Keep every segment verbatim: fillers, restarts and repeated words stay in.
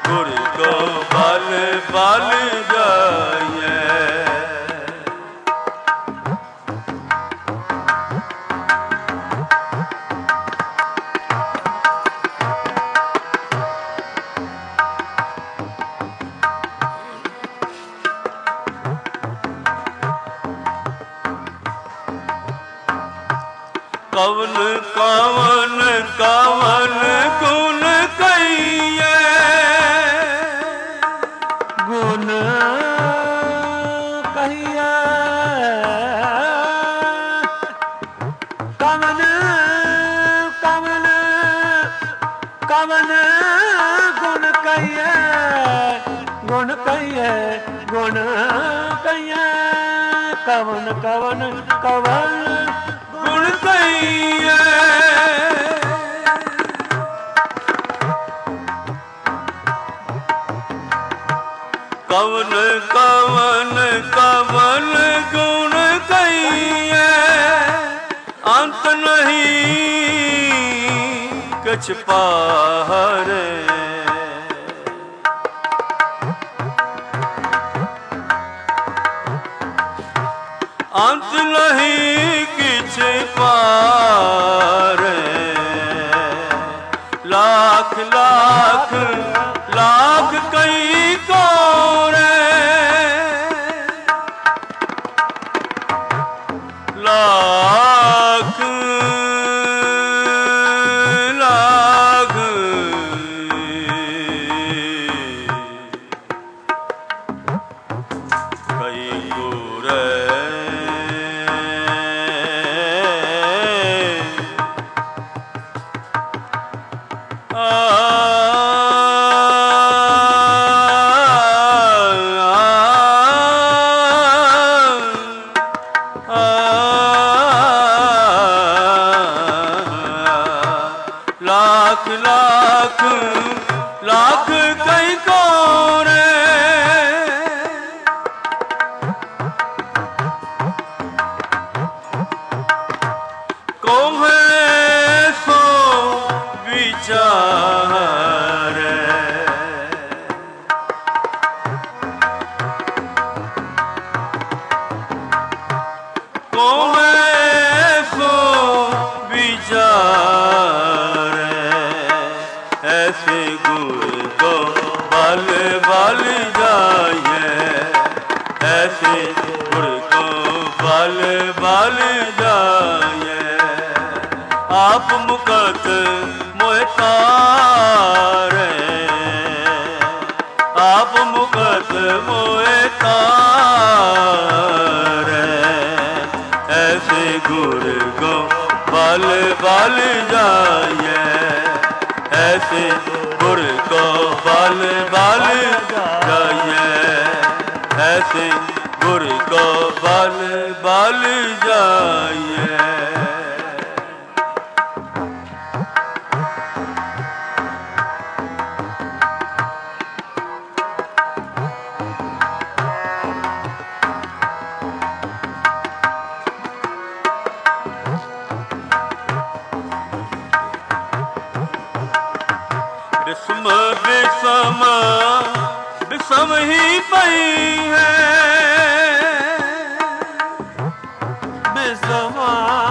गुर को बल बल जाइए। कवन कवन कवन गुण कहिए, गुण कहिए कवन कवन कवन गुण कहिए, गुण कहिए गुण कहिए कवन कवन कवन गुण कहिए। कवन कवन कवन गुण कहिए, अंत नहीं कछ पारे। अंत नहीं किछ पारे, लाख लाख लाख कई कोरे, लाख लाख कई कोरे। लाख लाख लाख कई कोरे, को है सो विचार। को है सो विचार, ऐसे गुर को बल बल जाइए, ऐसे गुर को बल बल जाइए। आप मुकत मोह तारे, आप मुकत मोह तारे, ऐसे गुर को बल बल जाइए, ऐसे गुर को बल बल जाइए, ऐसे गुर को बल बल जाइए। बिस्म बिस्म बिस्म ही पई है, बिस्म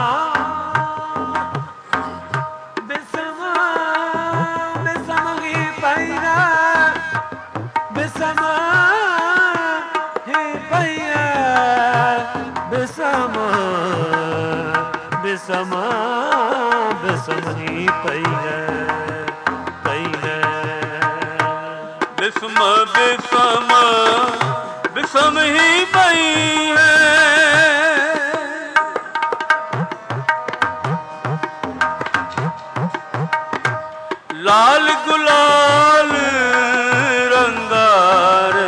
बिस्म बिस्म ही पई है, बिस्म ही पई है, बिस्म बिस्म बिस्म ही पई है, बिस्म बिस्म बिस्म ही पई है। लाल गुलाल रंगारे,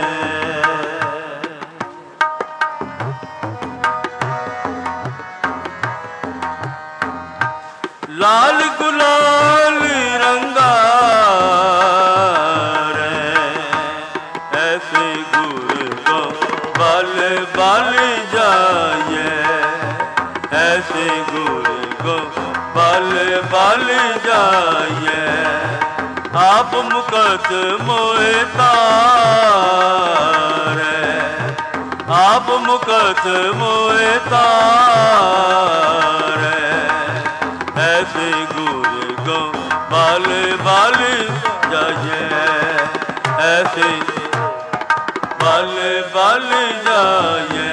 लाल गुलाल रंगारे, ऐसे गुर को बल बल जाइए, ऐसे गुर को बल बल जाइए, आप मुकत मोए तारे, आप मुकत मोए तारे। ऐसे गुर को बाल बाल जाए, ऐसे बाल बाल जाए।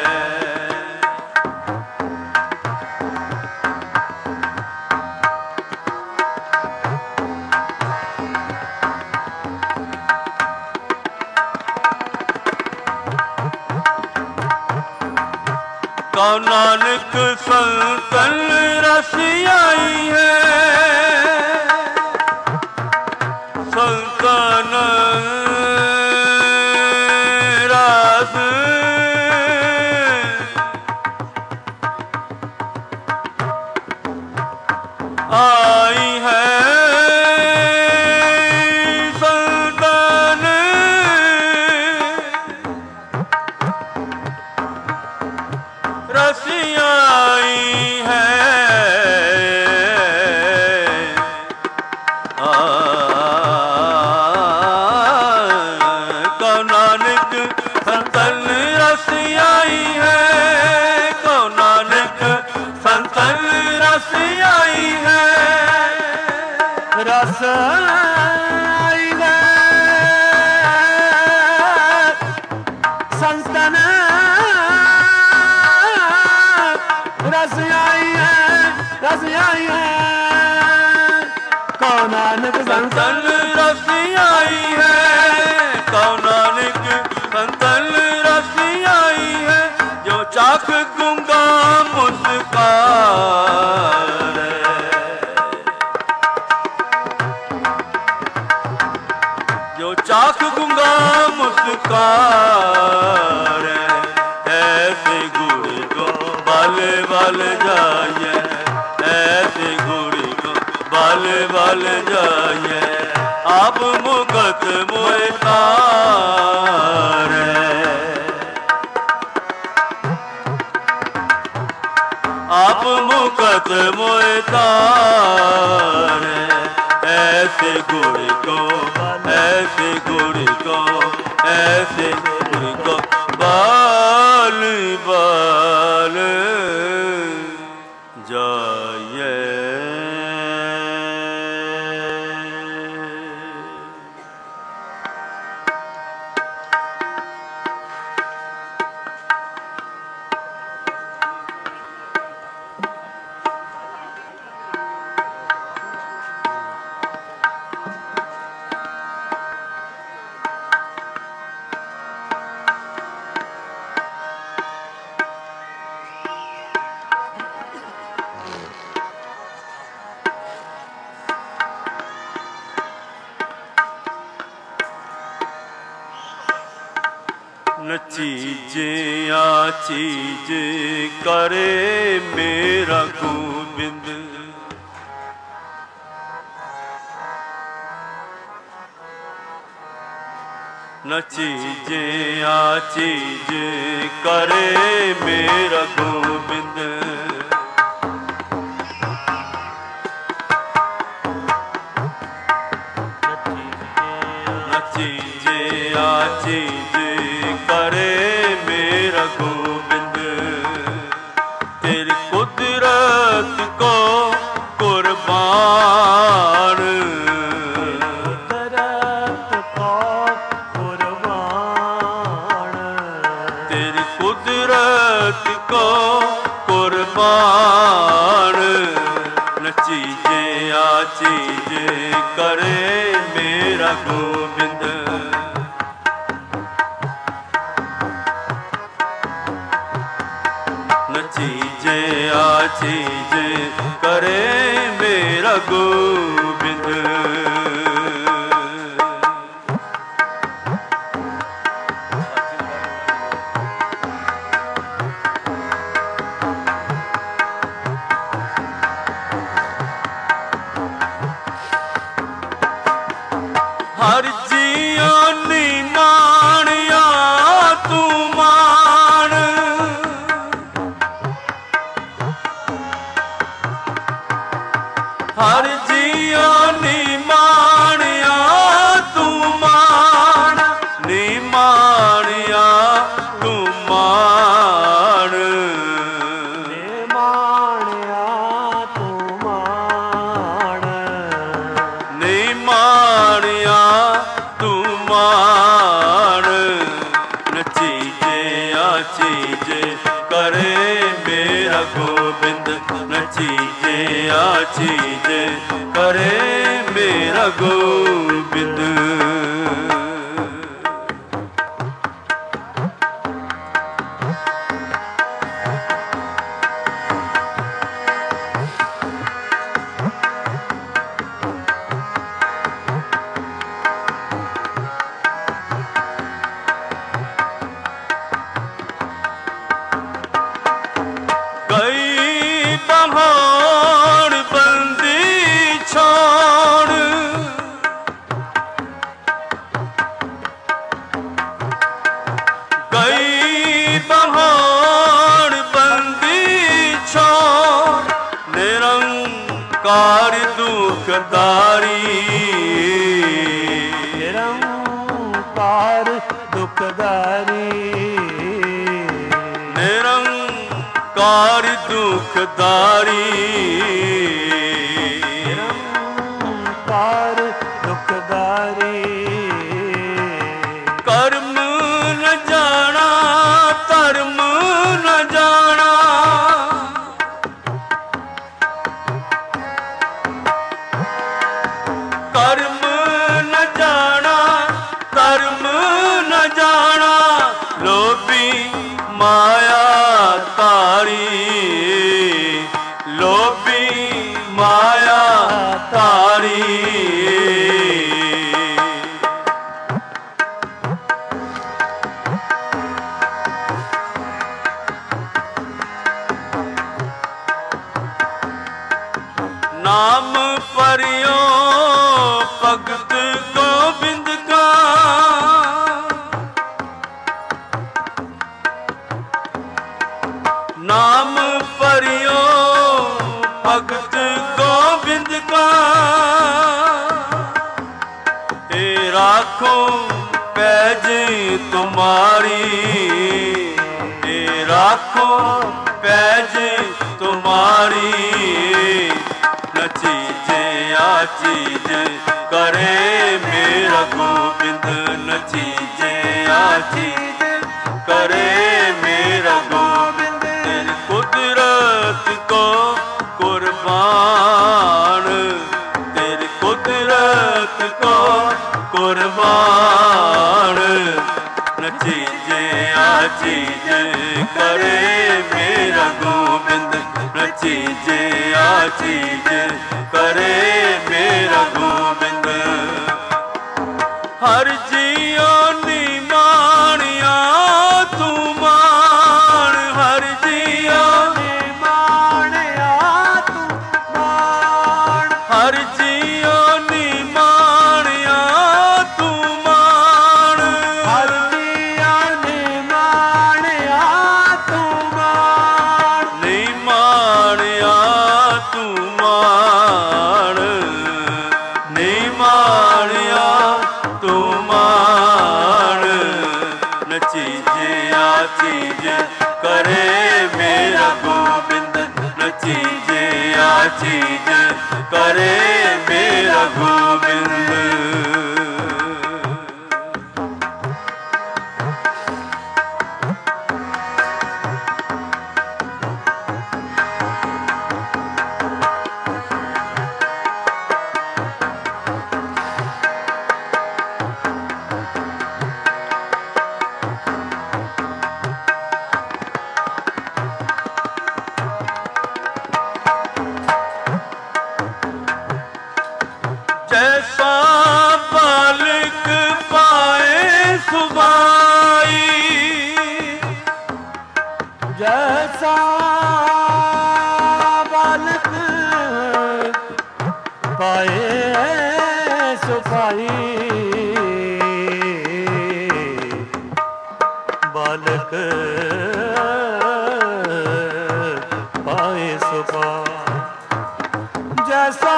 कौ नानक संतन रस आई है, संतन रस आई है, संतन रस आई है। कौ नानक संतन रस आई है, कौ नानक संतन रस आई है। रस आई है संतन रस आई है, रस आई है। कौ नानक संतन रस आई है, कौ नानक संतन रस आई है। जो चाख गूंगा मुस्कारे, जो चाख गूंगा मुस्कारे। ऐसे गुर को बाल बाल जाए, ऐसे गुर को बाल बाल जाए। आप मुकत मोए तारे, आप मुकत मोए तारे। ऐसे गुर को, ऐसे गुर को, ऐसे गुर को बाल बाल जाए। न चीजे आ चीज करे मेरा गोबिंद, न चीजे आ चीज करे मेरा गोबिंद। न चीजे आ चीज करे मेरा गोबिंद। तेरी कुदरत को कुर्बान, कुदरत को कुर्बान, तेरी कुदरत को कुर्बान। न चीजे आ चीज करे मेरा गोबिंद। न चीजे आ चीज करे मेरा गोबिंद। हर जियो नी नानिया तू मान, हर जियो आ चीज करे मेरा गोबिंद। निरंकार दुखदारी निरंकार दुखदारी निरंकार दुखदारी निरंकार दुखदारी कर्म न जाना धर्म न जाना कर्म न जाना धर्म न जाना लोभी माया तारी लोभी माया तारी नाम परियो भगत गोविंद का नाम परियो भगत गोविंद का ए राखो पैज तुम्हारी ए राखो पैज तुम्हारी न चीजे आ चीज करे मेरा गोविंद न चीजे आ चीज करे मेरा गोविंद तेरी कुदरत को कुर्बान तेरी कुदरत को कुर्बान न चीजे आ चीज करे मेरा गोविंद न चीजे आ चीज करे मेरा गोविंद। हर जियो नी मानिया तू मान हर जियो नी मानिया तू मान हर जियो नी मानिया तू मान हर जियो नी मानिया तू मान नहीं मानिया तू मान नहीं मानिया तू मान न चीजे आ चीज करे मेरा गोविंद न चीजे आ चीज करे मेरा गोविंद। जैसा बालक पाए सुबाई जैसा बालक पाए सुपाई बालक पाए सुपा जैसा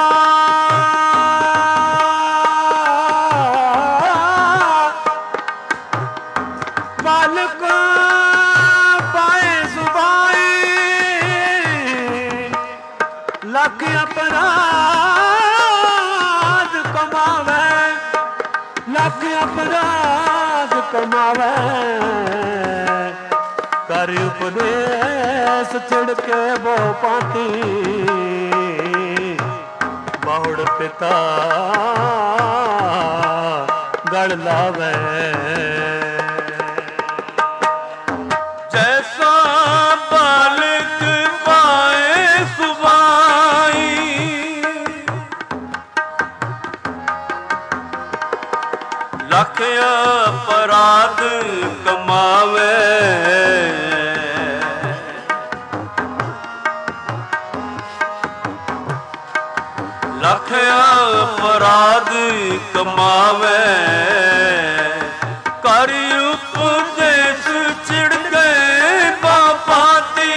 बालक पाए सुबाई लख अपराध कमावे लख अपराध कमावे कर उपदेश छिड़के वो पाती ਬਹੁੜ ਪਿਤਾ ਗਲ ਲਾਵੇ। ਜੈਸਾ ਬਾਲਕ ਪਾਏ ਸੁਭਾਈ, ਲੱਖ ਅਪਰਾਧ ਕਮਾਵੇ। ਲੱਖ ਅਪਰਾਧ ਕਮਾਵੇ, ਕਰ ਉਪਦੇਸ਼ ਚਿੜ ਗਏ ਪਾਪਾਤੀ।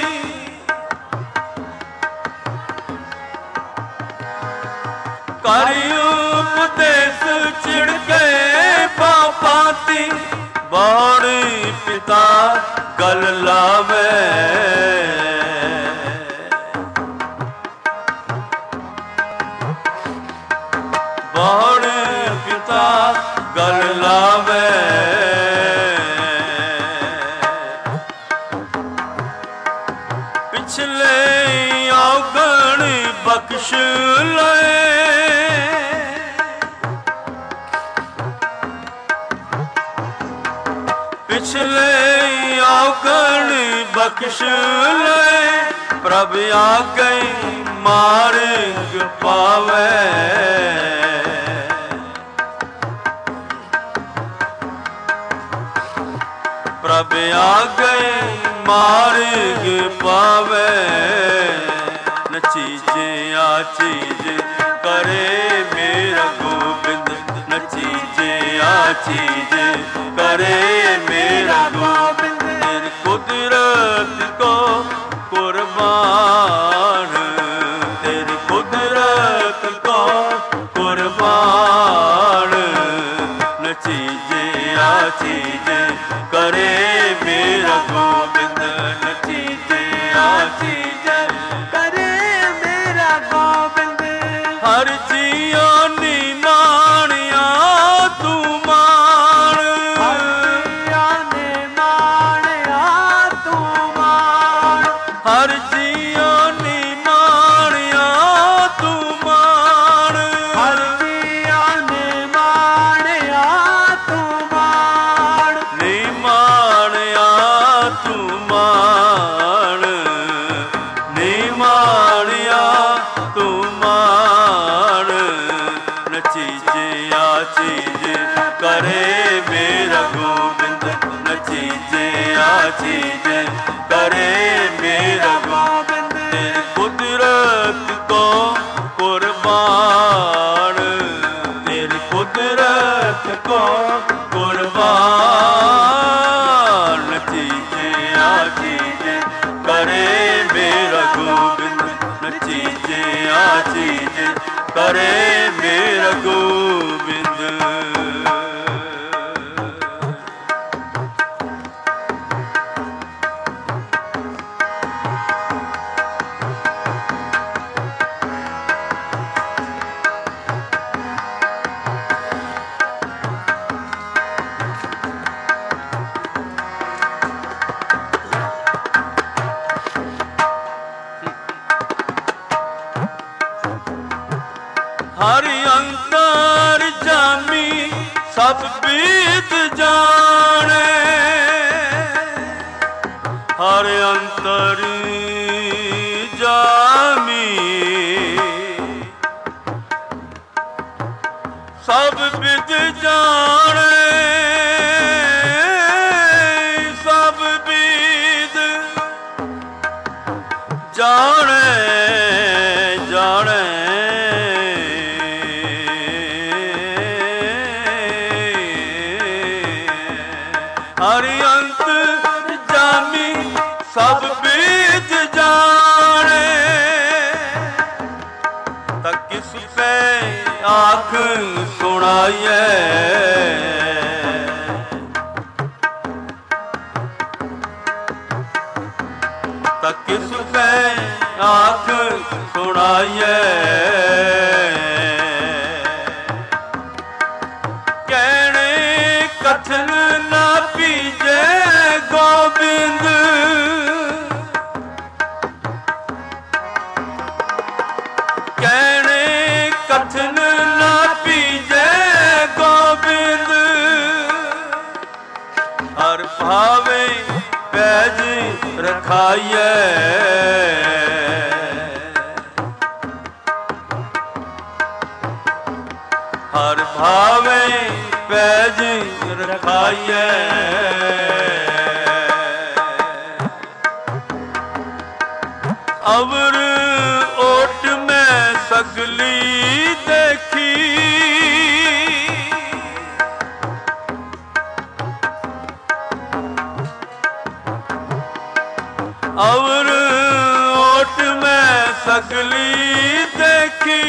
ਕਰ ਉਪਦੇਸ਼ ਚਿੜ ਗਏ ਪਾਪਾਤੀ, ਬਾਣੀ ਪਿਤਾ ਗਲ ਲਾਵੇ। ਬਾਣ ਪਿਤਾ ਗਲ ਲਾਵੇ। ਪਿਛਲੇ ਔਗਣ ਬਖਸ਼ ਲਏ, ਪਿਛਲੇ ਔਗਣ ਬਖਸ਼ ਲਏ। ਪ੍ਰਭ ਆ ਗਈ ਮਾਰਗ ਪਾਵੇ। ਪ੍ਰਭ ਆ ਗਏ ਮਾਰਗ ਪਾਵੇ। ਨਚੀਜੇ ਆ ਚੀਜ ਕਰੇ ਮੇਰਾ ਗੋਬਿੰਦ, ਨਚੀਜੇ ਆ ਚੀਜ ਕਰੇ ਮੇਰਾ ਗੋਬਿੰਦ। ਤੇਰੀ ਕੁਦਰਤ ਕੋ ਕੁਰਬਾਨ, ਤੇਰੀ ਕੁਦਰਤ ਕੋ ਕੁਰਬਾਨ। ਨਚੀਜੇ ਆ ਚੀਜ ਕਰੇ ਮੇਰਾ ਗੋਬਿੰਦ, ਨਚੀਜੇ ਆ ਚੀਜ ਕਰੇ ਮੇਰਾ ਗੋਬਿੰਦ। ਹਰ ਜੀਉ ਨੀ ਮਾਣਿਆ ਤੂੰ ਮਾਣ, ਹਰ ਜੀਉ ਨੇ ਮਾਣਿਆ ਤੂੰ ਮਾਣ। ਹਰ ਜੀਉ ਨੀ ਮਾਣਿਆ ਤੂੰ ਮਾਣ, ਹਰ ਜੀਉ ਨੇ ਮਾਣਿਆ ਤੂੰ ਮਾਣ। ਨੀ ਮਾਣਿਆ ਤੂੰ ਮਾਣ, ਨੀ ਮਾਣਿਆ ਤੂੰ ਮਾਣ। ਨਚੀਜੇ ਆ ਚੀਜ ਕਰੇ ਮੇਰਾ ਗੋਬਿੰਦ, ਨਚੀਜੇ ਆ ਚੀਜ ਕਰੇ ਮੇਰਾ ਗੋਬਿੰਦ। ਤੇਰੀ ਕੁਦਰਤ ਕੋ ਕੁਰਬਾਨ, ਤੇਰੀ ਕੁਦਰਤ ਕੋ ਕੁਰਬਾਨ। ਨਚੀਜੇ ਆ ਚੀਜ ਕਰੇ ਮੇਰਾ ਗੋਬਿੰਦ, ਨਚੀਜੇ ਆ ਚੀਜ ਕਰੇ ਮੇਰਾ ਗੋਬਿੰਦ। ਹਰ ਅੰਤਰ ਜਾਮੀ ਸਭ ਬੀਤ ਜਾਣੇ, ਹਰ ਅੰਤਰ ਜਾਮੀ ਸਭ ਬੀਤ ਜਾਣੇ, ਸਭ ਬੀਤ ਜਾਣੇ ਜਾਣੇ। ਹਰ ਅੰਤ ਜਾਮੀ ਸਭ ਬੀਤ ਜਾਣੇ, ਤਾਂ ਕਿਸ ਪੈ ਆਖ ਸੁਣਾਈਏ। ਤਾਂ ਕਿਸ ਪੈ ਆਖ ਸੁਣਾਈਏ। ਕਹਿਣੇ ਕਥਨ ਨਾ ਪੀਜੇ ਗੋਬਿੰਦ, ਕਹਿਣੇ ਭਾਵੇ ਪੈਜ ਰਖਾਈਐ। ਹਰ ਭਾਵੇ ਪੈਜ ਰਖਾਈਐ। ਅਵਰ ਓਟ ਮੈਂ ਸਗਲੀ ਦੇਖੀ, ਅਵਰ ਓਟ ਮੈਂ ਸਗਲੀ ਦੇਖੀ।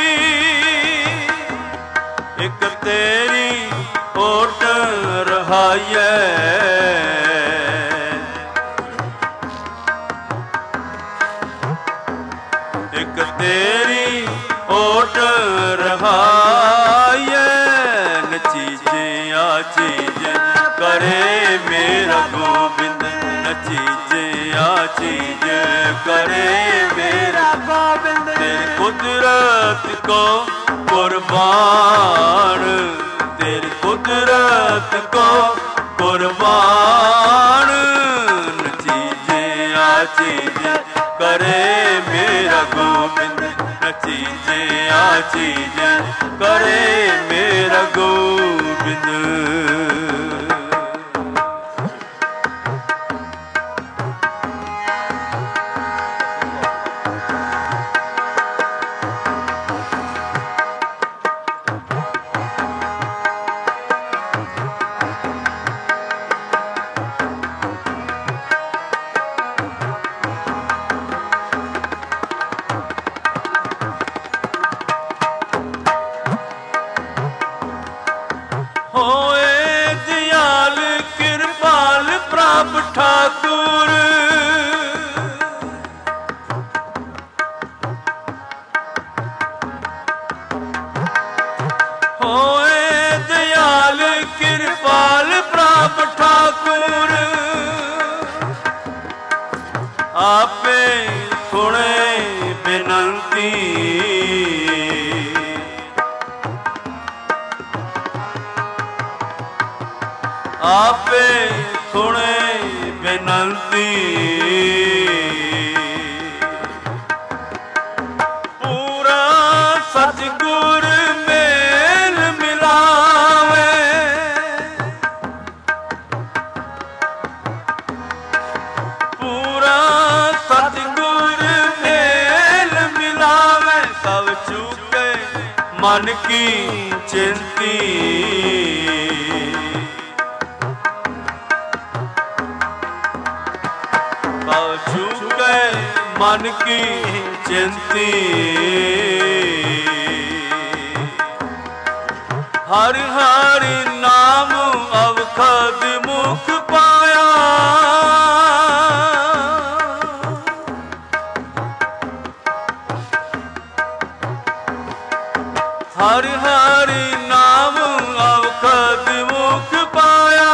ਇੱਕ ਤੇਰੀ ਓਟ ਰਹਾਈਐ। ਇੱਕ ਤੇਰੀ ਓਟ ਰਹਾਈਐ। ਨਚੀਜੇ ਆ ਚੀਜ ਕਰੇ ਮੇਰਾ ਗੋਬਿੰਦ, ਨਚੀਜੇ ਆ ਚੀਜ ਕਰੇ ਮੇਰਾ ਗੋਬਿੰਦ। ਤੇਰੀ ਕੁਦਰਤ ਕੋ ਕੁਰਬਾਨ, ਤੇਰੀ ਕੁਦਰਤ ਕੋ ਕੁਰਬਾਨ। ਨਚੀਜੇ ਆ ਚੀਜ ਕਰੇ ਮੇਰਾ ਗੋਬਿੰਦ, ਨਚੀਜੇ ਆ ਚੀਜ ਕਰੇ ਮੇਰਾ ਗੋਬਿੰਦ। ਹੋਏ ਦਿਆਲ ਕਿਰਪਾਲ ਪ੍ਰਭ ਠਾਕੁਰ, ਹੋਏ ਦਿਆਲ ਕਿਰਪਾਲ ਪ੍ਰਭ ਠਾਕੁਰ। ਆਪੇ ਸੁਣੇ ਬੇਨੰਤੀ, ਆਪੇ ਸੁਣੇ ਬੇਨੰਤੀ। ਪੂਰਾ ਸਤਿਗੁਰ ਮੇਲ ਮਿਲਾਵੇ, ਪੂਰਾ ਸਤਿਗੁਰ ਮੇਲ ਮਿਲਾਵੇ। ਸਭ ਚੁਕੇ ਮਨ ਕੀ ਚਿੰਤੀ, ਚੁਕੇ ਮਨ ਕੀ ਚਿੰਤੀ। ਹਰਿ ਹਰਿ ਨਾਮ ਅਵਖਦ ਮੁਖ ਪਾਇਆ, ਹਰਿ ਹਰਿ ਨਾਮ ਅਵਖਦ ਮੁਖ ਪਾਇਆ।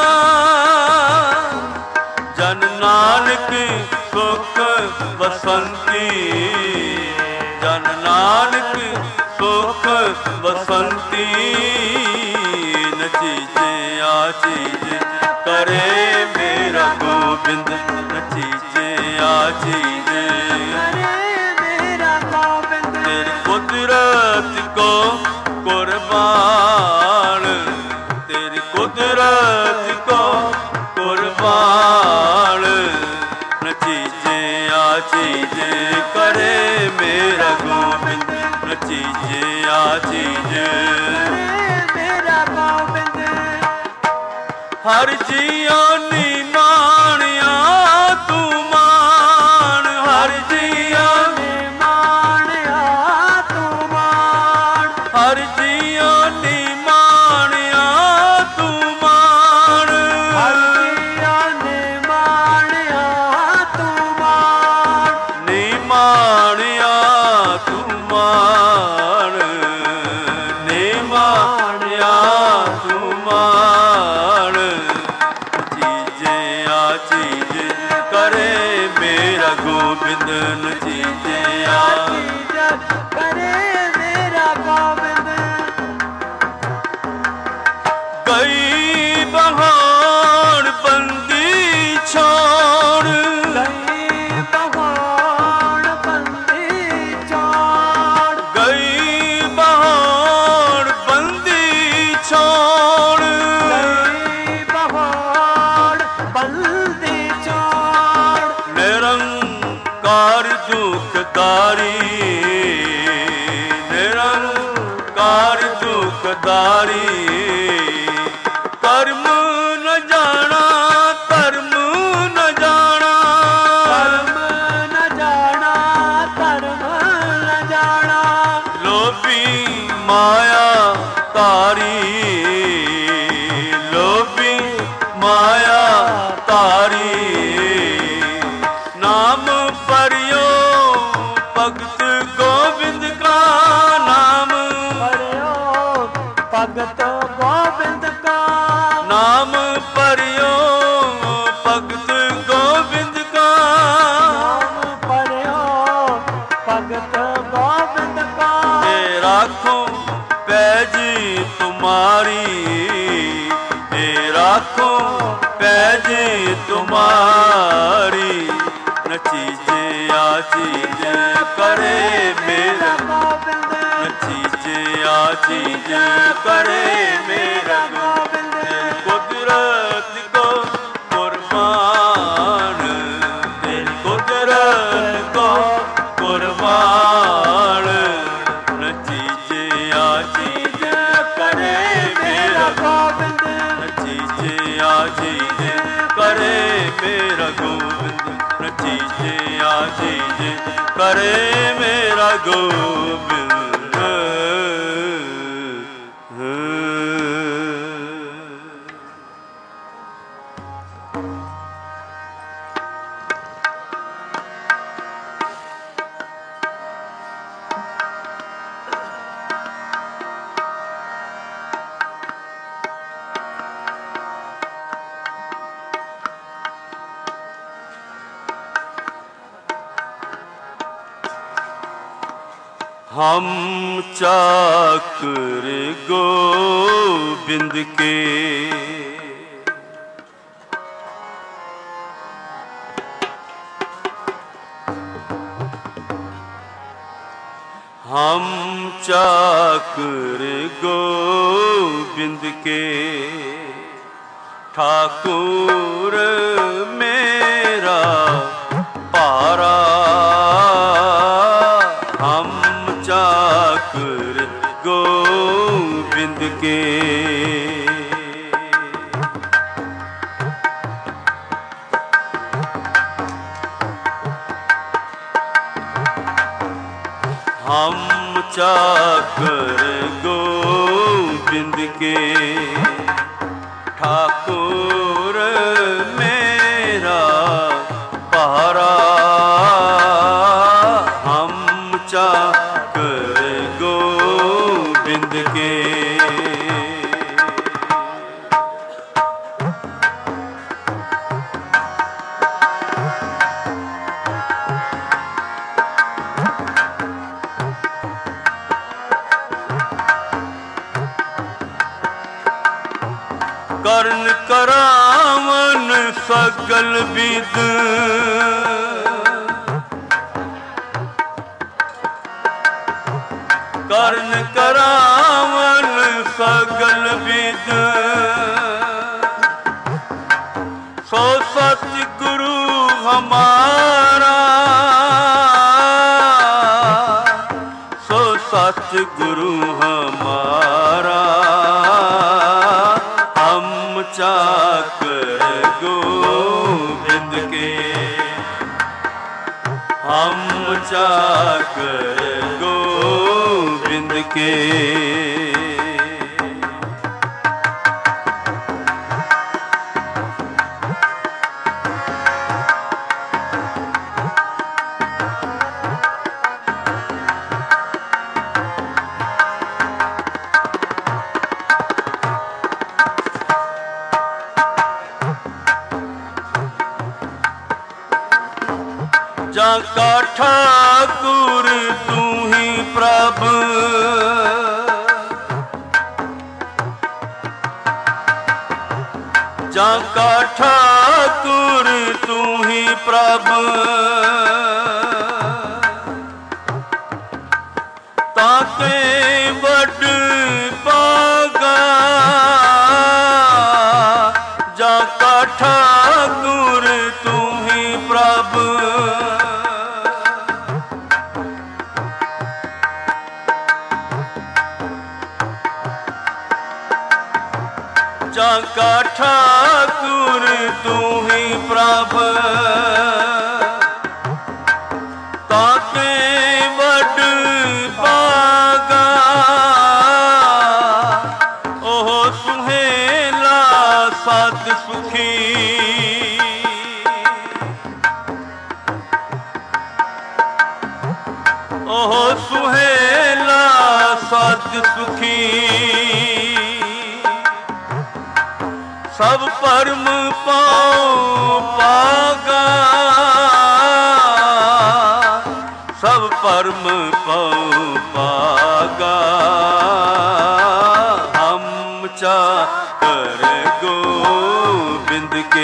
ਜਨ ਨਾਨਕ ਸੁਖ ਵਸੰਤੀ, ਜਨ ਨਾਨਕ ਸੁਖ ਵਸੰਤੀ। ਨਚੀਜੇ ਆ ਚੀਜ ਕਰੇ ਮੇਰਾ ਗੋਬਿੰਦ, ਨਚੀਜੇ ਆ ਚੀਜ ਕਰੇ ਮੇਰਾ ਗੋਬਿੰਦ। ਤੇਰੀ ਕੁਦਰਤ ਕੋ ਕੁਰਬਾਨ, ਤੇਰੀ ਕੁਦਰਤ ਕੋ ਕੁਰਬਾਨ। ਨਚੀਜੇ ਆ ਚੀਜ ਕਰੇ ਮੇਰਾ ਗੋਬਿੰਦ, ਨਚੀਜੇ ਆ ਚੀਜ ਕਰੇ ਮੇਰਾ ਗੋਬਿੰਦ। ਹਰ ਜੀਉ ਨੀ ਮਾਣਿਆ ਤੂੰ ਮਾਣ, ਹਰ ਜੀਉ ਨੀ ਮਾਣਿਆ ਤੂੰ ਮਾਣ। ਹਰ ਜੀਉ ਨੀ ਮਾਣਿਆ ਤੂੰ ਮਾਣ, ਹਰ ਜੀਉ ਨੀ ਮਾਣਿਆ ਤੂੰ ਮਾਣ। ਨੀ ਮਾਣਿਆ ਤੂੰ ਮਾਣ, ਨੀ ਮਾਣਿਆ ਤੂੰ ਮਾਣ। ਚੀਜੇ ਆ ਚੀਜ ਕਰੇ ਮੇਰਾ ਗੋਬਿੰਦ, ਨਚੀਜੇ ਆ ਚੀਜ ਕਰੇ ਮੇਰਾ ਗੋਬਿੰਦ। ਗਈ ਬਹਾਣ ਪਦਾਰੀ ਕਰਮ ਨ ਜਾਣਾ ਧਰਮ ਨ ਜਾਣਾ ਧਰਮ ਨ ਜਾਣਾ ਧਰਮ ਨ ਜਾਣਾ ਲੋਭੀ ਮਾਇਆ ਤਾਰੀ ਲੋਭੀ ਮਾਇਆ ਤਾਰੀ ਨਾਮ ਪਰਿਓ ਭਗਤ ਗੋਬਿੰਦ ਕਾ ਨਾਮ ਪੜਿਓ ਭਗਤ ਗੋਬਿੰਦ ਕਾ ਨਾਮ ਪਰਿਓ ਭਗਤ ਗੋਬਿੰਦ ਕਾ ਨਾਮ ਪੜਿਓ ਭਗਤ ਗੋਬਿੰਦ ਕਾ ਏ ਰਾਖੋ ਪੈਜੀ ਤੁਮਾਰੀ ਏ ਰਾਖੋ ਪੈਜੀ ਤੁਮਾਰੀ ਨ ਚੀਜੇ ਆ ਚੀਜ ਕਰੇ ਮੇਰਾ ਗੋਬਿੰਦ ਨ ਚੀਜੇ ਆ ਚੀਜ ਕਰੇ ਮੇਰਾ ਗੋਬਿੰਦ ਕੁਦਰਤ ਕੋ ਕੁਰਬਾਨ ਤੇਰੀ ਕੁਦਰਤ ਕੋ ਕੁਰਬਾਨ ਨ ਚੀਜੇ ਆ ਚੀਜ ਕਰੇ ਮੇਰਾ ਗੋਬਿੰਦ ਨ ਚੀਜੇ ਆ ਚੀਜ ਕਰੇ ਮੇਰਾ ਗੋਬਿੰਦ ਨ ਚੀਜੇ ਆ ਚੀਜ ਕਰੇ ਮੇਰਾ ਗੋਬਿੰਦ हम चाकर गोबिंद के हम चाकर गोबिंद के ठाकुर मेरा पारा हम चाकर गोबिंद के हम चाकर गोबिंद के ठाकुर मेरा पहारा हम चाकर गोबिंद के ਕਰਨ ਕਰਾਵਨ ਸਗਲ ਵਿਦ ਕਰਨ ਕਰਾਵਨ ਸਗਲ ਵਿਦ ਸੋ ਸਤ ਗੁਰੂ ਹਮਾਰਾ ਸੋ ਸਤ ਗੁਰੂ ਹਮਾਰਾ हम चाकर गोबिंद के हम चाकर गोबिंद के जाका ठाकुर तू ही प्रभ जाका ठाकुर तू ही प्रभ ताके वड पागा जाका ठाकुर तू ही प्रभ जाका ठाकुर तू ही प्रभ ताके वड पागा ओह सुहेला सत सुखी ओह सुहेला सत सुखी सब परम पाओ पागा सब परम पाओ पागा हम चाकर गोबिंद के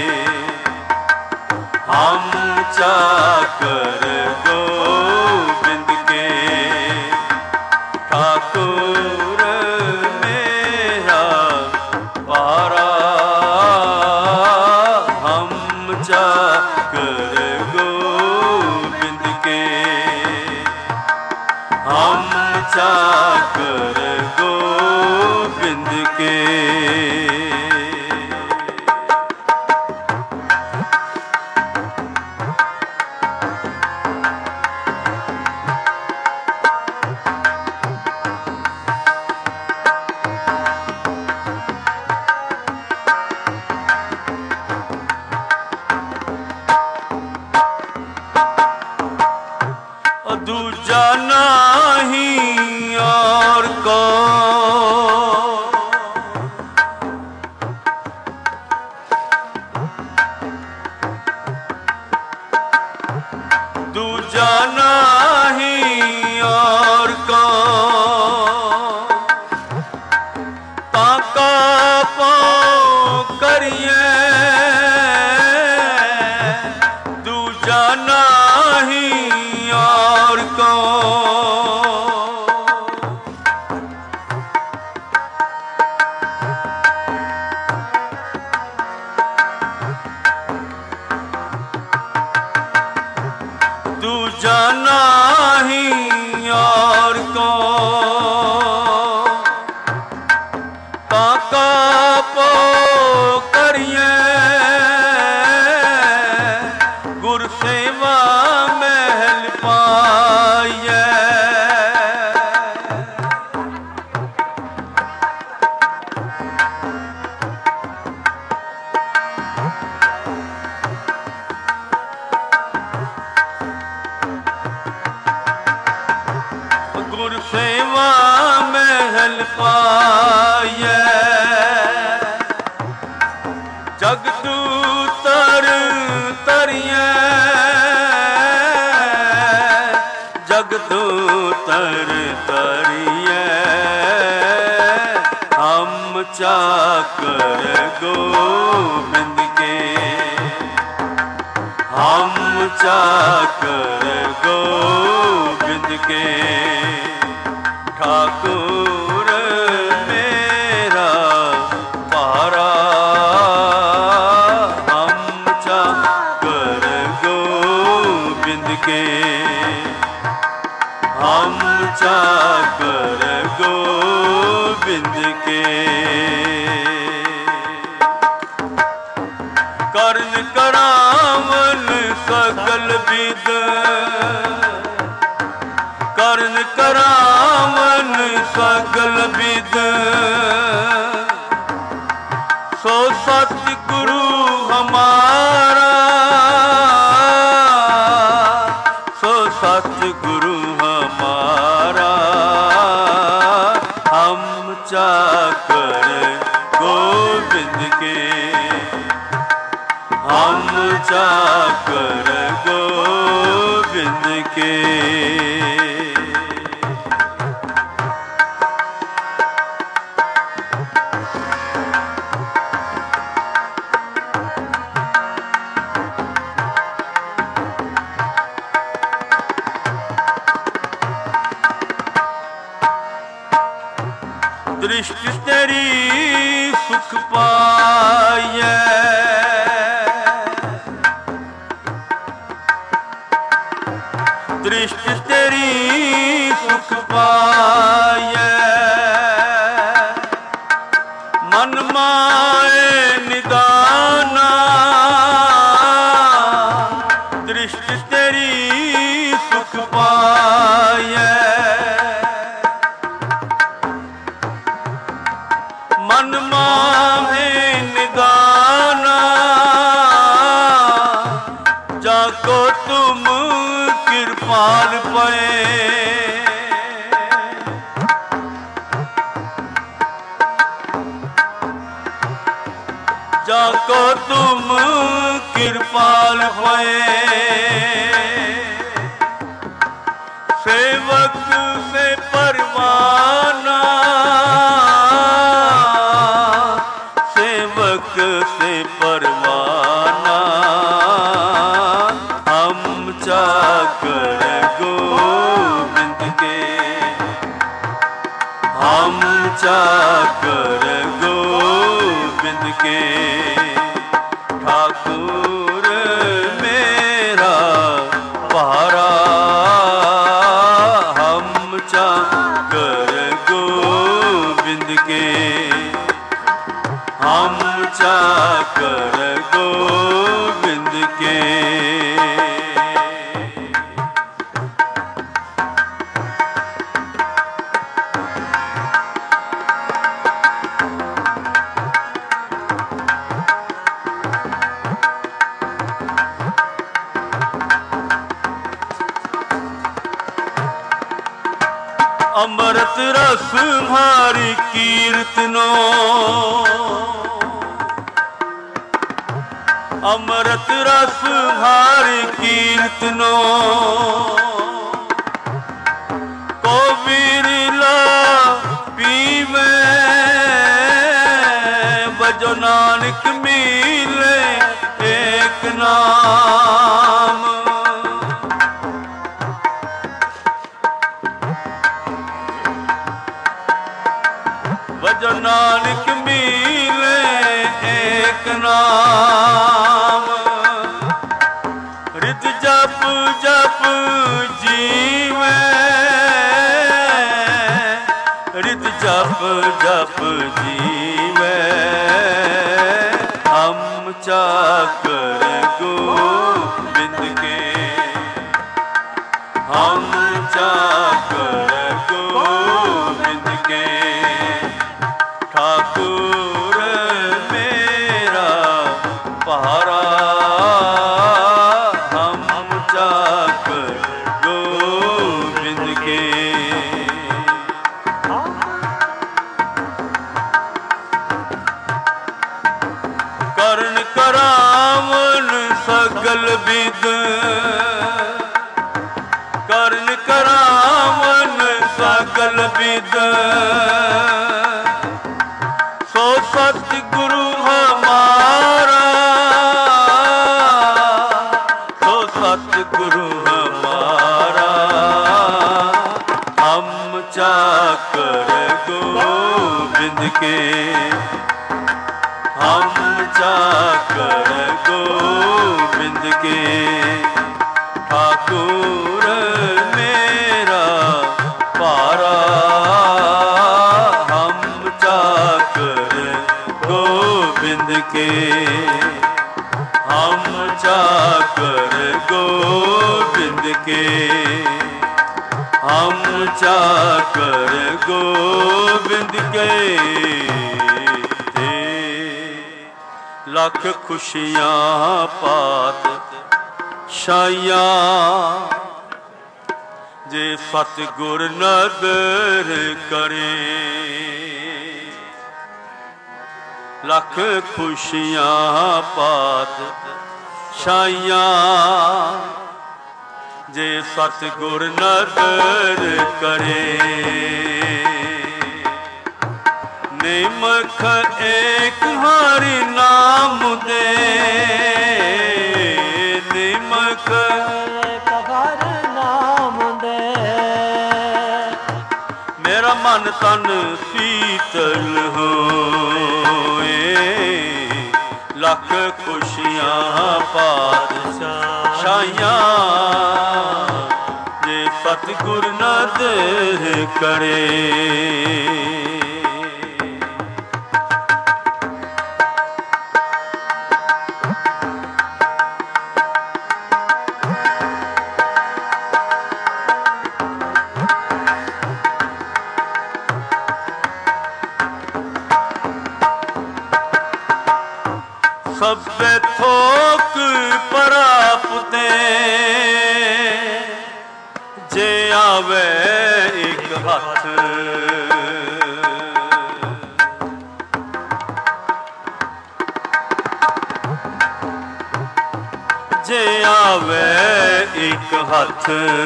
हम चाकर गोबिंद के ठाकुर मेरा पारा हम चाकर गोबिंद के हम चाकर गोबिंद के दूजा नहीं और को दूजा नहीं और को ताका पाओ करिए दूजा नहीं और को दूजा नहीं और को ताका पो करिए गुर सेवा महल पाइए गुर सेवा महल पाइए जगदूतर तरिए जगदूतर तरिए हम चाकर गोबिंद के हम चाकर गोबिंद के ठाकुर मेरा पारा हम चाकर गोबिंद के हम चाकर गोबिंद के कर्ण करावन सकल विद कर्ण करावन सकल विद सो सतगुरु हमारा सो सतगुरु हमारा हम चाकर गोबिंद के हम चाकर गोबिंद के दृष्टि तेरी सुख पाए दृष्टि माए निदाना दृष्टि तेरी सुख पाए मन माहे निदाना जाको तुम कृपाल पाए जाको तुम कृपाल पाए सेवक से परवाना सेवक से परवाना हम चाकर गोविंद के हम चाकर गोविंद के ठाकुर मेरा पहारा हम चाकर गोविंद के हम चाकर गोविंद के अमृत रस भारी कीर्तनो अमृत रस भारी कीर्तनो को बिरला पीवे बजो नानक मिले एक नाम बजो नानक मिले एक नाम रित जप जप जीवे रित जप जप जीवे हम चाकर गोविंद के हम चाकर गोविंद के ठाकुर मेरा पहारा हम चाकर गोविंद के कर्ण करावन सगल विद कर्ण करावन सगल विद सो सतगुरु हमारा सो सतगुरु हमारा हम चाकर गोविंद के हम चाकर गोविंद के ठाकुर मेरा पारा हम चाकर गोविंद के हम चाकर गोविंद के हम चाकर गोविंद के लख खुशियाँ पात शाइयाँ जे सतगुर नदर करे लख खुशियाँ पात शाइयाँ जे सतगुर नदर करे निमख एक हरि नाम दे निमख एक हरि नाम दे मेरा मन तन शीतल होए लख खुशियाँ पातशाहियाँ जे सतगुर नदर करे ਸਭੇ ਥੋਕ ਪ੍ਰਾਪਤੇ ਜੇ ਆਵੇ ਇੱਕ ਹੱਥ ਜੇ ਆਵੇ ਇੱਕ ਹੱਥ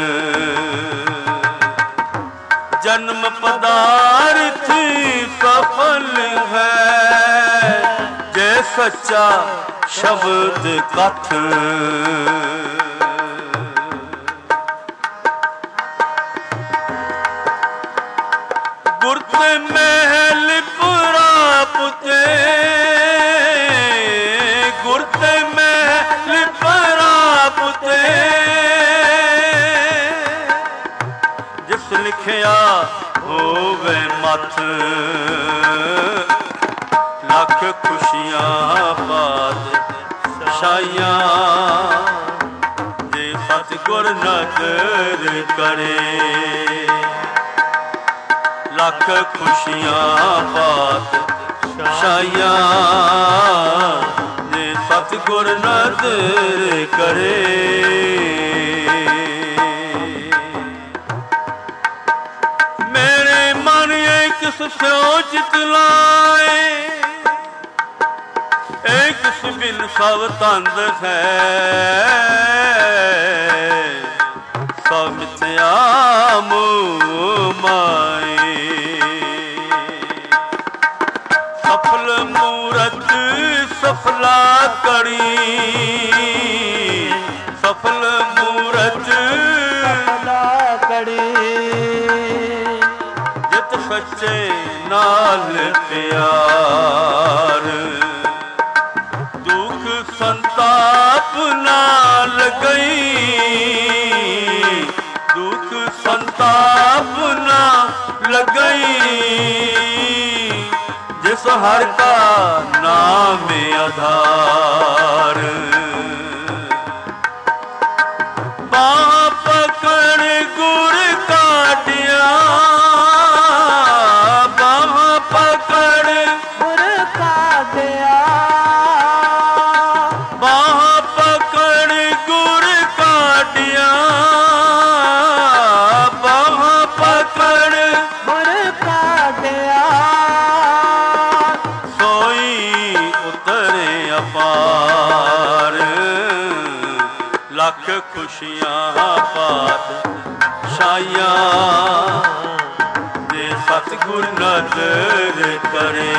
ਜਨਮ ਪਦਾਰਥ ਸਫਲ ਹੈ ਜੇ ਸੱਚਾ ਸ਼ਬਦ ਕਥ ਗੁਰ ਤੇ ਮਹਿਲ ਪ੍ਰਾਪਤੇ ਗੁਰ ਤੇ ਮਹਿਲ ਪ੍ਰਾਪਤੇ ਜਿਸ ਲਿਖਿਆ ਹੋਵੇ ਮੱਥ ਲੱਖ ਖੁਸ਼ੀਆਂ ਬਾਦ ਸ਼ਾਈਆਂ ਜੇ ਸਤਿਗੁਰ ਨਦਰ ਕਰੇ ਲੱਖ ਖੁਸ਼ੀਆਂ ਬਾਦ ਸ਼ਾਈਆਂ ਜੇ ਸਤਿਗੁਰ ਨਦਰ ਕਰੇ ਮੇਰੇ ਮਨ ਕਿਸ ਸਿਓ ਚਿਤ ਲਾਏ ਕਿਸ ਬਿਨ ਸਭ ਤੰਦ ਹੈ ਸਭ ਮਿਥਿਆ ਮੋਹ ਮਾਏ ਸਫਲ ਮੂਰਤ ਸਫਲਾ ਕੜੀ ਸਫਲ ਮੂਰਤ ਸਫਲਾ ਕੜੀ ਜਿਤ ਸੱਚੇ ਨਾਲ ਪਿਆਰ ਸੰਤਾਪ ਨਾਲ ਗਈ ਦੁਖ ਸੰਤਾਪ ਨਾ ਲਗਈ ਜਿਸ ਹਰ ਕਾ ਨਾਮ ਆਧਾਰ ਬਾਹ ਪਕੜ ਗੁਰ ਕਾਟਿਆ ਬਾਹ ਪਕੜ ਗੁਰ ਕਾਟਿਆ ਲੱਖ ਖੁਸ਼ੀਆਂ ਪਾਤ ਸ਼ਾਈਆਂ ਜੇ ਸਤਿਗੁਰ ਨਦਰ ਕਰੇ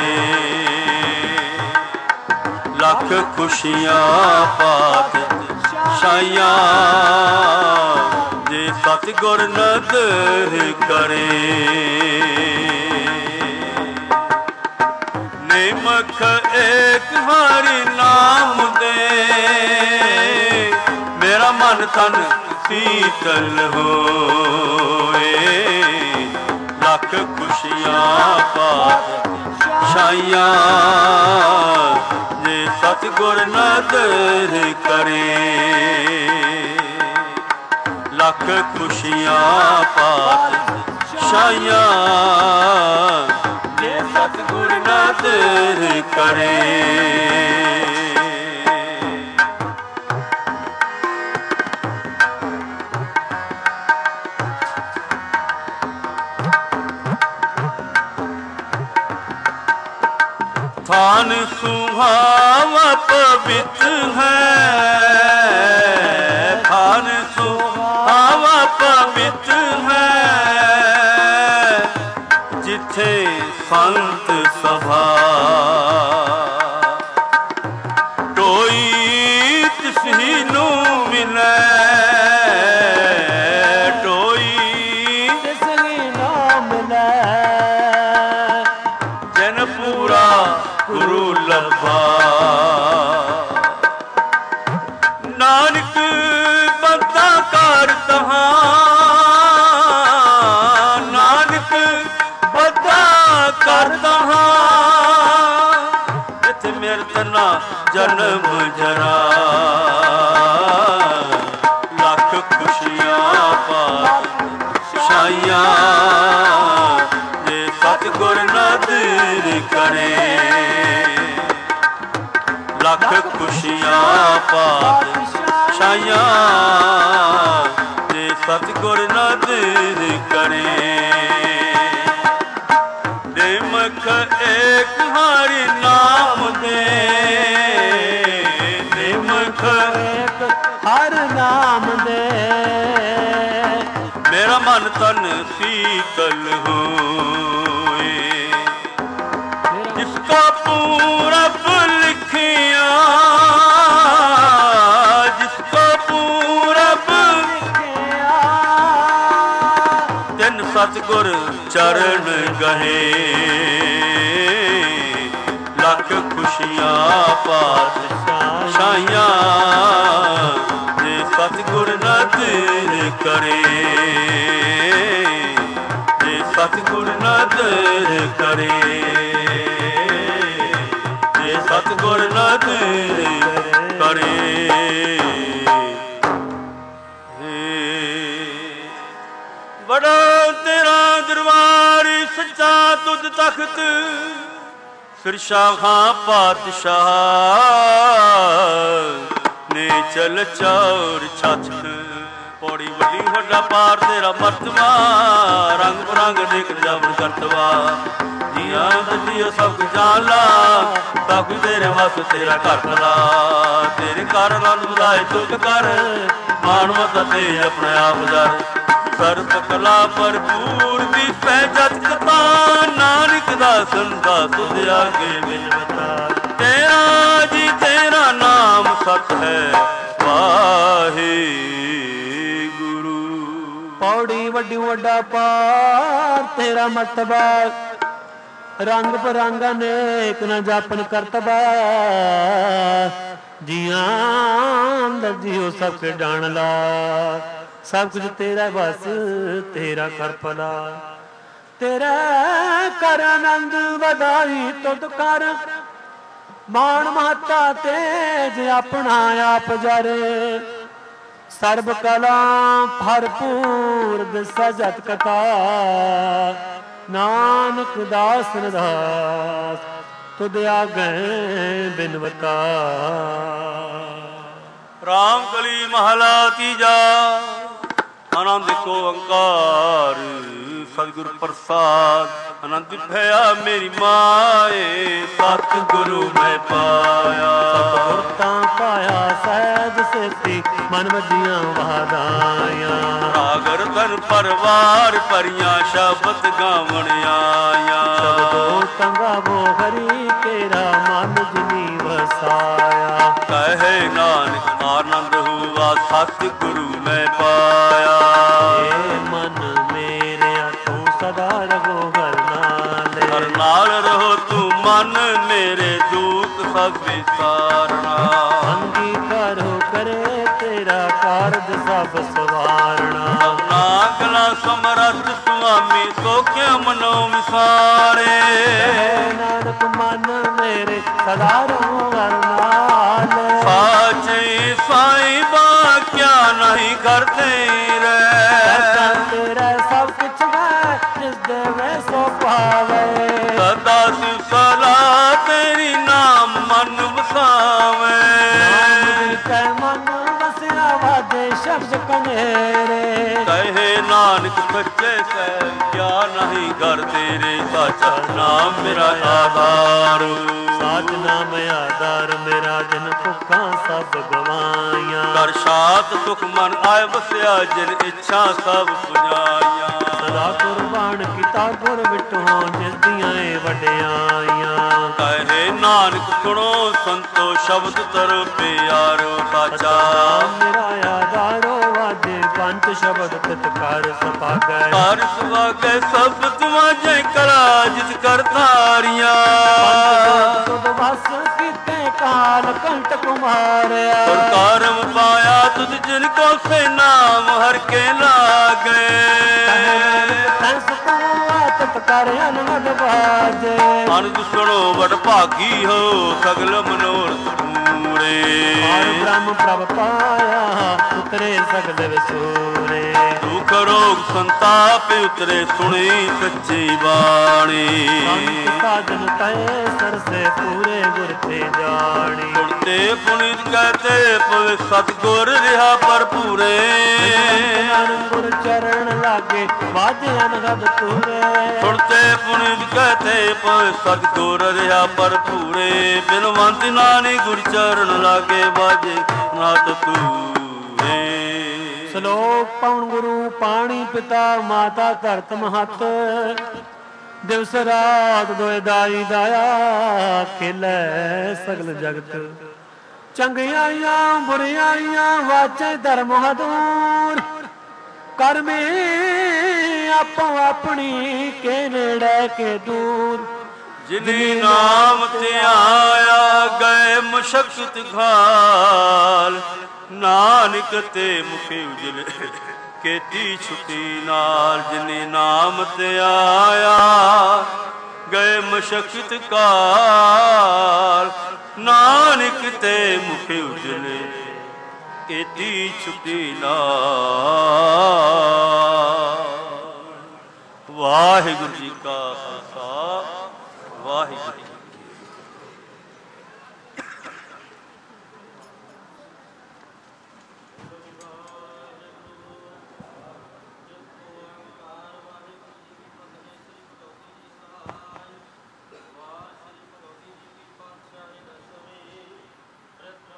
ਲੱਖ ਖੁਸ਼ੀਆਂ ਪਾਤ ਸ਼ਾਈਆਂ ਜੇ ਸਤਿਗੁਰ ਨਦਰ ਕਰੇ ਨਿਮਖ ਏਕ ਹਰਿ ਨਾਮ ਦੇ ਮੇਰਾ ਮਨ ਤਨ ਸੀਤਲ ਹੋਏ ਲੱਖ ਖੁਸ਼ੀਆਂ ਪਾਤ ਸ਼ਾਈਆਂ ਜੇ ਸਤਿਗੁਰ ਨਦਰ ਕਰੇ ਲੱਖ ਖੁਸ਼ੀਆਂ ਪਾਤ ਸ਼ਾਈਆਂ ਜੇ ਸਤਿਗੁਰ ਨਦਰ ਕਰੇ ਥਾਨ ਸੁਹਾਵਾ ਪਵਿੱਤ ਹੈ ਥਾਨ ਸੁਹਾਵਾ ਪਵਿੱਤ ਹੈ ਜਿੱਥੇ ਸੰਤ ਸਭਾ ਟੋਈ ਤਿਸਹੀ ਨੂੰ ਮਿਲੇ ਟੋਈ ਤਿਸਹੀ ਨੂੰ ਮਿਲੇ ਜਨ ਪੂਰਾ ਗੁਰੂ ਲੱਭਾ ਨਾਨਕ ਬੰਦਾ ਕਰ ਤਹਾਂ ਨਾਨਕ ਬੰਦਾ ਕਰ ਤਹਾਂ ਜਿੱਥੇ ਮਿਰਤ ਨਾ ਜਨਮ ਜਰਾ ਲੱਖ ਖੁਸ਼ੀਆਂ ਪਾਤ ਸ਼ਾਈਆਂ ਜੇ ਸਤਿਗੁਰ ਨਦਰ ਕਰੇ ਲੱਖ ਖੁਸ਼ੀਆਂ ਪਾਤਸ਼ਾਹੀਆਂ ਜੇ ਸਤਿਗੁਰ ਨਦਰ ਕਰੇ। ਦੇ ਮੁਖ ਏਕ ਹਰਿ ਨਾਮ ਦੇ, ਦੇ ਮੁਖ ਏਕ ਹਰ ਨਾਮ ਦੇ, ਮੇਰਾ ਮਨ ਤਨ ਸੀਤਲ ਹੋਏ। ਜਿਸਕਾ ਪੂਰਬ ਲਿਖਿਆ, ਜਿਸਕਾ ਪੂਰਬ ਲਿਖਿਆ, ਤਿੰਨ ਸਤਿਗੁਰ ਚਰਨ ਗਹੇ। ਲੱਖ ਖੁਸ਼ੀਆਂ ਪਾਤਸ਼ਾਹੀਆਂ ਜੇ ਸਤਿਗੁਰ ਨਦਰ ਕਰੇ। ਜੇ ਸਤਿਗੁਰ ਨਦਰ ਕਰੇ, ਜੇ ਸਤਿਗੁਰ ਨਦਰ ਕਰੇ। ਬੜਾ ਤੇਰਾ ਦਰਬਾਰ ਸੱਚਾ ਤੁਧ ਤਖਤ, ਫਿਰ ਸ਼ਾਹਾਂ ਪਾਤਸ਼ਾਹ ਨੇ ਚਲ ਚੌਰ ਛੱਤ। ਪੌੜੀ ਵੱਡੀ ਵੱਡਾ ਪਾਰ ਤੇਰਾ ਮਰਤਬਾ, ਰੰਗ ਬਰੰਗ ਦੇਖ ਜਾਵਣ ਕਰਤਵਾ। ਜੀਆਂ ਦਜੀਓ ਸਭ ਕੁ ਜਾਣ ਲਾ, ਸਭ ਕੁ ਤੇਰੇ ਵਾਸਤੇ ਤੇਰਾ ਘਰ ਭਲਾ। ਤੇਰੇ ਘਰ ਆਨੰਦ ਵਧਾਏ ਤੁਧ ਕਰ, ਮਾਨਵਤ ਤੇ ਆਪਣੇ ਆਪ ਦਰ। ਸਰਬ ਕਲਾ ਭਰਪੂਰ ਦੀ ਪੈ ਜਤ ਕਥਾ, ਨਾਨਕ ਦਾ ਸੰਦਾ ਤੁਧ ਆਗੇ ਬਿਨਵਤਾ। ਤੇਰਾ ਜੀ ਤੇਰਾ ਨਾਮ ਸਤ ਹੈ ਵਾਹਿਗੁਰੂ। ਪੌੜੀ ਵੱਡੀ ਵੱਡਾ ਪਾਰ ਤੇਰਾ ਮਰਤਬਾ, ਰੰਗ ਬਰੰਗ ਅਨੇਕ ਨ ਜਾਪਨ ਕਰਤਬਾ। ਜੀਆਂ ਦਾ ਜੀਓ ਸਭ ਕੇ ਜਾਣ ਲਾ, ਸਭ ਕੁਝ ਤੇਰਾ ਬਸ ਤੇਰਾ ਕਰ ਭਲਾ। ਤੇਰਾ ਕਰ ਆਨੰਦ ਵਧਾਈ ਤੁਧ ਕਰ, ਮਾਣ ਮਾਤਾ ਤੇਜ ਆਪਣਾ ਆਪ ਜਰੇ। ਸਰਬ ਕਲਾ ਭਰਪੂਰ ਦਿਸੈ ਜਤ ਕਥਾ, ਨਾਨਕ ਦਾਸ ਨਿਦਾਸ ਤੁਧ ਆਗੇ ਬਿਨਵਤਾ। ਰਾਮ ਕਲੀ ਮਹਲਾ ਤੀਜਾ। ਆਨੰਦ ਕੋ ਓੰਕਾਰ ਸਤਿਗੁਰ ਪ੍ਰਸਾਦ। ਆਨੰਦ ਭਇਆ ਮੇਰੀ ਮਾਏ, ਸਤਿਗੁਰੂ ਮੈਂ ਪਾਇਆ। ਸਤਿਗੁਰ ਤਾਂ ਪਾਇਆ ਸਹਿਜ ਸੇਤੀ, ਮਨ ਵੱਜੀਆਂ ਵਾਦਾਈਆਂ। ਸਾਗਰ ਧਨ ਪਰਵਾਰ ਭਰੀਆਂ, ਸ਼ਬਦ ਗਾਵਣ ਆਇਆ। ਸ਼ਬਦੋ ਸੰਗਾਵੋ ਹਰੀ ਤੇਰਾ, ਮਨ ਜਿਨੀ ਵਸਾਇਆ। ਕਹੇ ਨਾਨਕ ਆਨੰਦ ਹੁਆ, ਸਤਿਗੁਰੂ ਮੈਂ ਪਾਇਆ। ਏ ਮਨ ਮੇਰਿਆ ਤੂੰ ਸਦਾ ਰਹੋ ਹਰ ਨਾਲੇ। ਹਰ ਨਾਲ ਰਹੋ ਤੂੰ ਮਨ ਮੇਰੇ, ਦੁੱਖ ਸਭ ਵਿਸਾਰਨਾ। ਅੰਗੀਕਾਰੋ ਕਰੇ ਤੇਰਾ ਕਾਰਜ ਸਭ ਸਵਾਰਣਾ। ਨਾਗਲਾ ਸਮਰੱਥ ਸੁਆਮੀ, ਸੋਖਿਆ ਮਨੋ ਵਿਸਾਰੇ। ਨਾਨਕ ਮਨ ਮੇਰੇ ਸਦਾ ਰਹੋ ਹਰ ਨਾਲੇ। ਸਾਚੇ ਸਾਈਂ ਬਾਕਿਆ ਨਹੀਂ ਕਰਦੇ ਰਹਿ। ਤੇਰਾ ਸਭ ਕੁਛ ਹੈ, ਜਿਸ ਦੇਵੇ ਸੋ ਪਾਵੇ। ਸਦਾ ਸਿਵ ਸਲਾ ਤੇਰੀ, ਨਾਮ ਮਨ ਵਸਾਵੇ। ਨਾਮ ਕੈ ਮਨ ਵਸਿਆ, ਵਾਜੇ ਸ਼ਬਦ ਕਨੇਰੇ। ਕਹੇ ਨਾਨਕ ਸੱਚੇ ਸਹਿ, ਕਿਆ ਨਹੀਂ ਘਰ ਤੇਰੇ। ਸਾਚਾ ਨਾਮ ਮੇਰਾ ਆਧਾਰ, ਸਾਚ ਨਾਮ ਆਧਾਰ ਮੇਰਾ, ਜਿਨ ਭੁੱਖਾਂ ਸਭ ਗਵਾਈਆਂ। ਕਰ ਸ਼ਾਤ ਸੁਖ ਮਨ ਆਏ ਵਸਿਆ, ਜਿਨ ਇੱਛਾ ਸਭ ਪੁਜਾਈਆਂ। ਸਦਾ ਕੁਰਬਾਨ ਕੀਤਾ ਗੁਰ ਵਿਟੋਂ, ਜਿਸ ਦੀਆਂ ਏ ਵਡਿਆਈਆਂ। ਕਹੇ ਨਾਨਕ ਸੁਣੋ ਸੰਤੋ, ਸ਼ਬਦ ਤਰ ਪਿਆਰੋ। ਸਾਚਾ ਮੇਰਾ ਆਧਾਰੋ, ਵਾਜੇ ਪੰਜ ਸ਼ਬਦ ਤਿਤ ਕਰ ਸੁਭਾਗੈ। ਕਰ ਸੁਭਾਗੈ ਸ਼ਬਦ ਵਾਜੈ, ਕਲਾ ਜਿਤ ਕਰ ਧਾਰੀਆਂ। ਸੁਧ ਵਸ ਕੀਤੇ ਕਾਲ ਕੰਟ ਕੁਮਾਰਿਆ। ਔਰ ਕਰਮ ਪਾਇਆ ਤੁਧ ਜਿਨ ਕੋ ਸੇ, ਨਾਮ ਹਰ ਕੇ ਲਾਗੇ। ਤੈਸ ਤਤ ਕਰ ਅਨੰਦ ਬਾਜੇ। ਅਨੰਦ ਸੁਣੋ ਵਡ ਭਾਗੀ ਹੋ, ਸਗਲ ਮਨੋਰਥ ਪੂਰੇ। ਔਰ ਬ੍ਰਹਮ ਪ੍ਰਭ ਪਾਇਆ, ਉਤਰੇ ਸਗਲ ਵਿਸੂਰੇ। ਦੁਖ ਰੋਗ ਸੰਤਾਪ ਉਤਰੇ ਸੁਣੀ ਸੱਚੀ ਬਾਣੀ। ਸੰਤ ਸਾਜਨ ਤੈ ਸਰਸੇ ਪੂਰੇ ਗੁਰ ਤੇ ਜਾਣੀ। ਸੁਣਤੇ ਪੁਨੀਤ ਕਹਤੇ ਪਵੇ ਸਤਿਗੁਰ ਰਿਹਾ ਭਰਪੂਰੇ। ਗੁਰ ਚਰਨ ਲਾਗੇ ਵਾਜੇ ਅਨਹਦ ਤੂਰੇ। ਸੁਣਤੇ ਪੁਨੀਤ ਕਹਤੇ ਪਵੇ ਸਤਿਗੁਰ ਰਿਹਾ ਭਰਪੂਰੇ। ਬਿਨਵੰਤ ਨਾਨੀ ਗੁਰ ਚਰਨ ਲਾਗੇ ਵਾਜੇ ਨਾਤ ਤੂਰੇ। ਸ਼ਲੋਕ ਪਉਣ ਗੁਰੂ ਪਾਣੀ ਪਿਤਾ ਮਾਤਾ ਧਰਤ ਮਹੱਤ। ਦਿਵਸ ਰਾਤ ਦੋਇ ਦਾਈ ਦਾਇਆ ਖੇਲੇ ਸਗਲ ਜਗਤ। ਚੰਗਿਆਈਆਂ ਬੁਰਿਆਈਆਂ ਵਾਚੇ ਧਰਮ ਹਦੂਰ। ਕਰਮੇ ਆਪੋ ਆਪਣੀ ਕੇ ਨੇੜੇ ਕੇ ਦੂਰ। ਜਿਨੀ ਨਾਮ ਤੇ ਆਇਆ ਗਏ ਮੁਸ਼ਕਤ ਖਾਲ। ਨਾਨਕ ਤੇ ਮੁਖੇ ਉਜਲੇ ਕੀਤੀ ਛੁੱਟੀ ਨਾਲ। ਜਿਨੀ ਨਾਮ ਤੇ ਆਇਆ ਗਏ ਮੁਸ਼ਕਤ ਕਾਲ। ਨਾਨਕ ਤੇ ਮੁਖੇ ਉਜਲੇ ਕੀਤੀ ਛੁੱਟੀ ਨਾਲ। ਵਾਹਿਗੁਰੂ ਜੀ ਕਾ